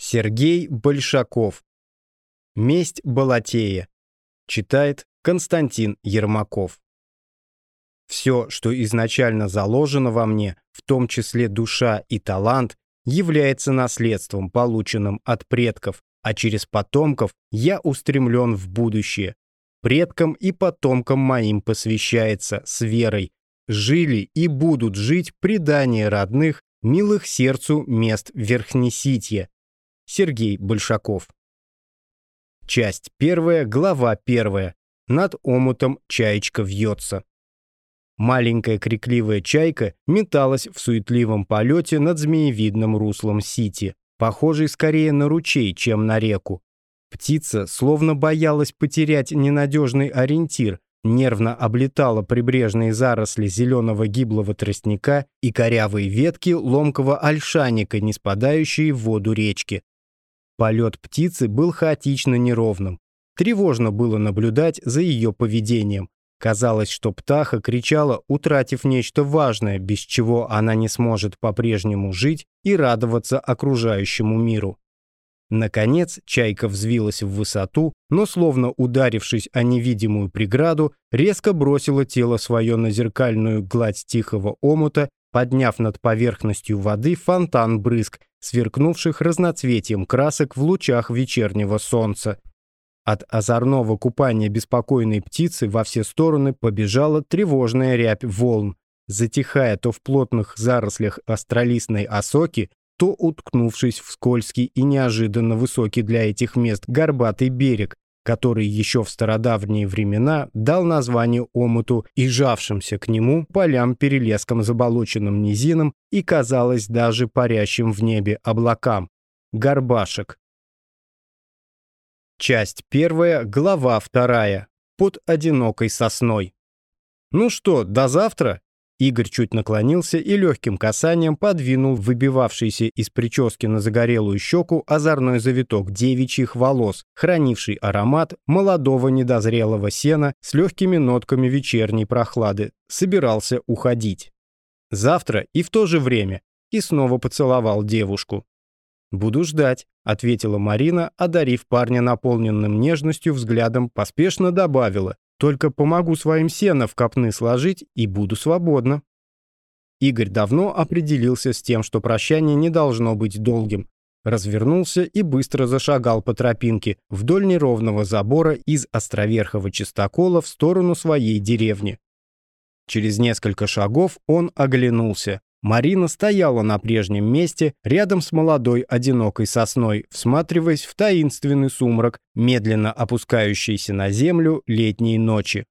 Сергей Большаков. Месть Балатея. Читает Константин Ермаков. Все, что изначально заложено во мне, в том числе душа и талант, является наследством, полученным от предков, а через потомков я устремлен в будущее. Предкам и потомкам моим посвящается с верой. Жили и будут жить предания родных, милых сердцу мест Верхнеситья. Сергей Большаков. Часть 1, глава 1. Над омутом чаечка вьется. Маленькая крикливая чайка металась в суетливом полете над змеевидным руслом Сити, похожей скорее на ручей, чем на реку. Птица словно боялась потерять ненадежный ориентир, нервно облетала прибрежные заросли зеленого гиблого тростника и корявые ветки ломкого ольшаника, не спадающие в воду речки. Полет птицы был хаотично неровным. Тревожно было наблюдать за ее поведением. Казалось, что птаха кричала, утратив нечто важное, без чего она не сможет по-прежнему жить и радоваться окружающему миру. Наконец чайка взвилась в высоту, но, словно ударившись о невидимую преграду, резко бросила тело свое на зеркальную гладь тихого омута, подняв над поверхностью воды фонтан брызг, сверкнувших разноцветием красок в лучах вечернего солнца. От озорного купания беспокойной птицы во все стороны побежала тревожная рябь волн, затихая то в плотных зарослях остролистной осоки, то уткнувшись в скользкий и неожиданно высокий для этих мест горбатый берег, который еще в стародавние времена дал название омуту и жавшимся к нему полям-перелескам, заболоченным низинам и, казалось, даже парящим в небе облакам. Горбашек. Часть 1, глава 2. Под одинокой сосной. «Ну что, до завтра?» Игорь чуть наклонился и легким касанием подвинул выбивавшийся из прически на загорелую щеку озорной завиток девичьих волос, хранивший аромат молодого недозрелого сена с легкими нотками вечерней прохлады. Собирался уходить. «Завтра и в то же время», и снова поцеловал девушку. «Буду ждать», — ответила Марина, одарив парня наполненным нежностью взглядом, поспешно добавила: «Только помогу своим сено в копны сложить и буду свободна». Игорь давно определился с тем, что прощание не должно быть долгим. Развернулся и быстро зашагал по тропинке вдоль неровного забора из островерхого чистокола в сторону своей деревни. Через несколько шагов он оглянулся. Марина стояла на прежнем месте, рядом с молодой одинокой сосной, всматриваясь в таинственный сумрак, медленно опускающийся на землю летней ночи.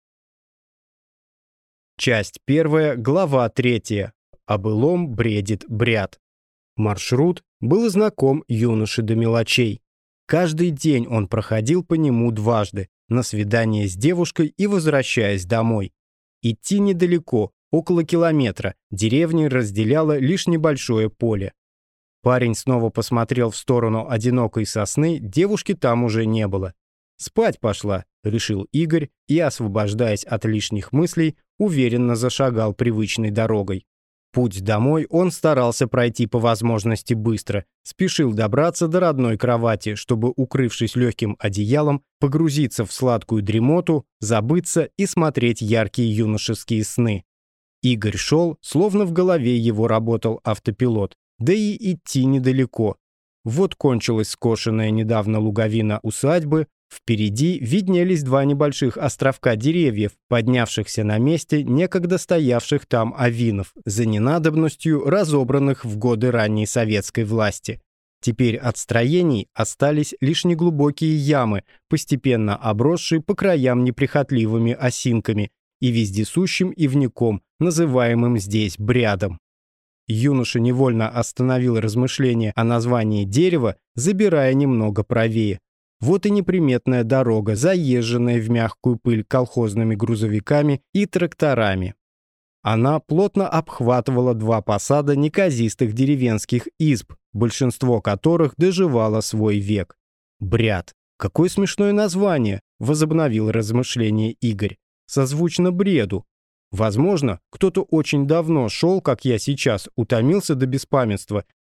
Часть 1, глава 3. О былом бредит бряд. Маршрут был знаком юноше до мелочей. Каждый день он проходил по нему дважды, на свидание с девушкой и возвращаясь домой. Идти недалеко, около километра, деревни разделяло лишь небольшое поле. Парень снова посмотрел в сторону одинокой сосны, девушки там уже не было. «Спать пошла», — решил Игорь и, освобождаясь от лишних мыслей, уверенно зашагал привычной дорогой. Путь домой он старался пройти по возможности быстро, спешил добраться до родной кровати, чтобы, укрывшись легким одеялом, погрузиться в сладкую дремоту, забыться и смотреть яркие юношеские сны. Игорь шел, словно в голове его работал автопилот, да и идти недалеко. Вот кончилась скошенная недавно луговина усадьбы, впереди виднелись два небольших островка деревьев, поднявшихся на месте некогда стоявших там авинов, за ненадобностью разобранных в годы ранней советской власти. Теперь от строений остались лишь неглубокие ямы, постепенно обросшие по краям неприхотливыми осинками и вездесущим ивняком, называемым здесь брядом. Юноша невольно остановил размышления о названии дерева, забирая немного правее. Вот и неприметная дорога, заезженная в мягкую пыль колхозными грузовиками и тракторами. Она плотно обхватывала два посада неказистых деревенских изб, большинство которых доживало свой век. Бряд. Какое смешное название, возобновил размышление Игорь. Созвучно бреду. Возможно, кто-то очень давно шел, как я сейчас, утомился до беспамятства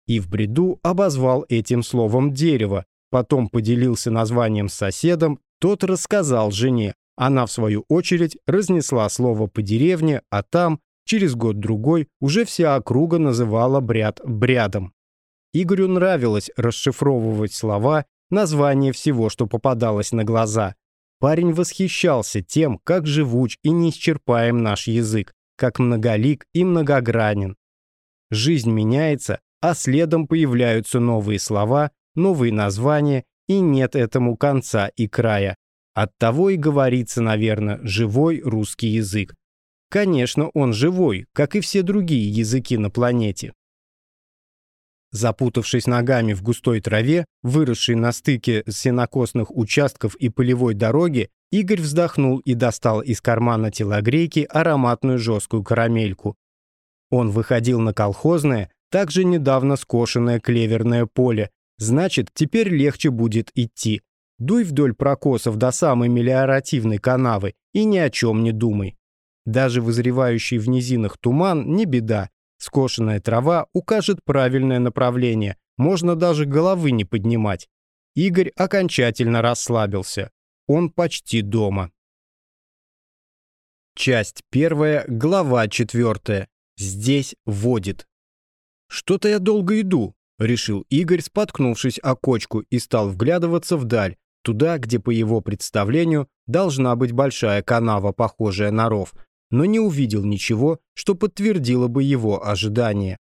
и в бреду обозвал этим словом дерево, потом поделился названием с соседом, тот рассказал жене, она в свою очередь разнесла слово по деревне, а там, через год-другой, уже вся округа называла бряд брядом. Игорю нравилось расшифровывать слова, названия всего, что попадалось на глаза. Парень восхищался тем, как живуч и неисчерпаем наш язык, как многолик и многогранен. Жизнь меняется, а следом появляются новые слова, новые названия, и нет этому конца и края. Оттого и говорится, наверное, живой русский язык. Конечно, он живой, как и все другие языки на планете. Запутавшись ногами в густой траве, выросшей на стыке сенокосных участков и полевой дороги, Игорь вздохнул и достал из кармана телогрейки ароматную жесткую карамельку. Он выходил на колхозное, также недавно скошенное клеверное поле, значит, теперь легче будет идти. Дуй вдоль прокосов до самой мелиоративной канавы и ни о чем не думай. Даже вызревающий в низинах туман не беда. Скошенная трава укажет правильное направление, можно даже головы не поднимать. Игорь окончательно расслабился. Он почти дома. Часть 1, глава 4. Здесь водит. «Что-то я долго иду», — решил Игорь, споткнувшись о кочку, и стал вглядываться вдаль, туда, где, по его представлению, должна быть большая канава, похожая на ров, но не увидел ничего, что подтвердило бы его ожидания.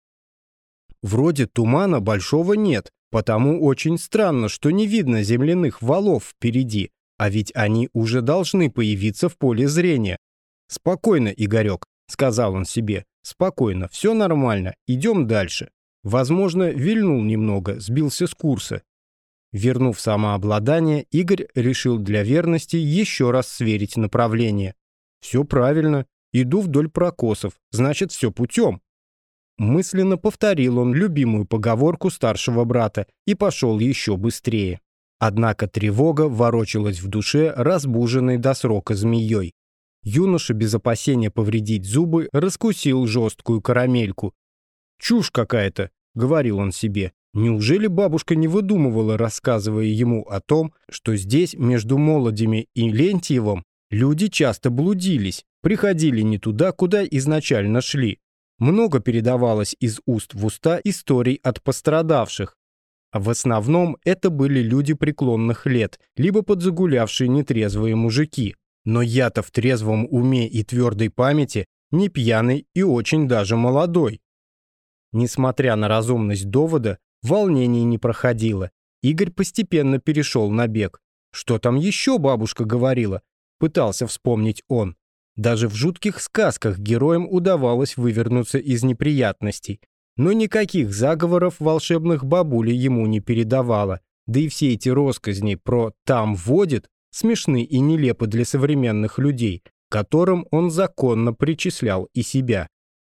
Вроде тумана большого нет, потому очень странно, что не видно земляных валов впереди, а ведь они уже должны появиться в поле зрения. «Спокойно, Игорек», — сказал он себе, — «спокойно, все нормально, идем дальше». Возможно, вильнул немного, сбился с курса. Вернув самообладание, Игорь решил для верности еще раз сверить направление. Все правильно, иду вдоль прокосов, значит, все путем. Мысленно повторил он любимую поговорку старшего брата и пошел еще быстрее. Однако тревога ворочалась в душе, разбуженной до срока змеей. Юноша без опасения повредить зубы раскусил жесткую карамельку. «Чушь какая-то», — говорил он себе. Неужели бабушка не выдумывала, рассказывая ему о том, что здесь, между Молодями и Лентьевым, люди часто блудились, приходили не туда, куда изначально шли. Много передавалось из уст в уста историй от пострадавших. А в основном это были люди преклонных лет, либо подзагулявшие нетрезвые мужики. Но я-то в трезвом уме и твердой памяти не пьяный и очень даже молодой. Несмотря на разумность довода, волнение не проходило. Игорь постепенно перешел на бег. Что там еще бабушка говорила? Пытался вспомнить он. Даже в жутких сказках героям удавалось вывернуться из неприятностей. Но никаких заговоров волшебных бабуля ему не передавала. Да и все эти россказни про «там водит» смешны и нелепы для современных людей, к которым он законно причислял и себя.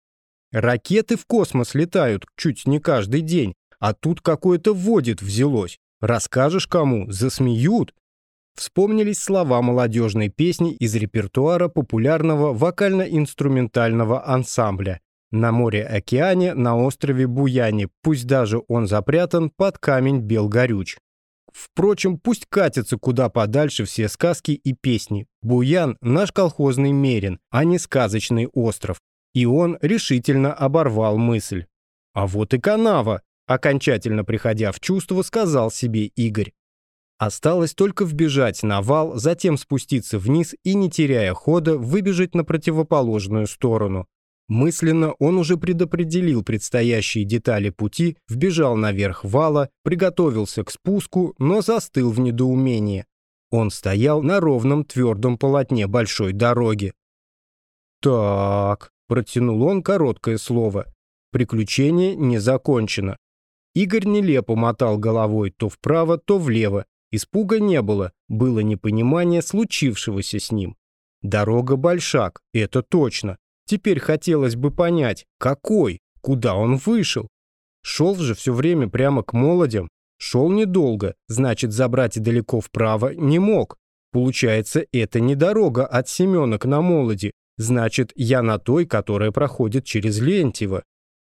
Ракеты в космос летают чуть не каждый день, а тут какое-то водит взялось. Расскажешь кому, засмеют. Вспомнились слова молодежной песни из репертуара популярного вокально-инструментального ансамбля. На море-океане, на острове Буяне, пусть даже он запрятан под камень бел горюч. Впрочем, пусть катятся куда подальше все сказки и песни. Буян — наш колхозный мерин, а не сказочный остров. И он решительно оборвал мысль. А вот и канава, окончательно приходя в чувство, сказал себе Игорь. Осталось только вбежать на вал, затем спуститься вниз и, не теряя хода, выбежать на противоположную сторону. Мысленно он уже предопределил предстоящие детали пути, вбежал наверх вала, приготовился к спуску, но застыл в недоумении. Он стоял на ровном твердом полотне большой дороги. «Так», — протянул он короткое слово, — «приключение не закончено». Игорь нелепо мотал головой то вправо, то влево. Испуга не было, было непонимание случившегося с ним. Дорога большак, это точно. Теперь хотелось бы понять, какой, куда он вышел. Шел же все время прямо к Молодям. Шел недолго, значит, забрать далеко вправо не мог. Получается, это не дорога от Семенок на Молоди. Значит, я на той, которая проходит через Лентьево.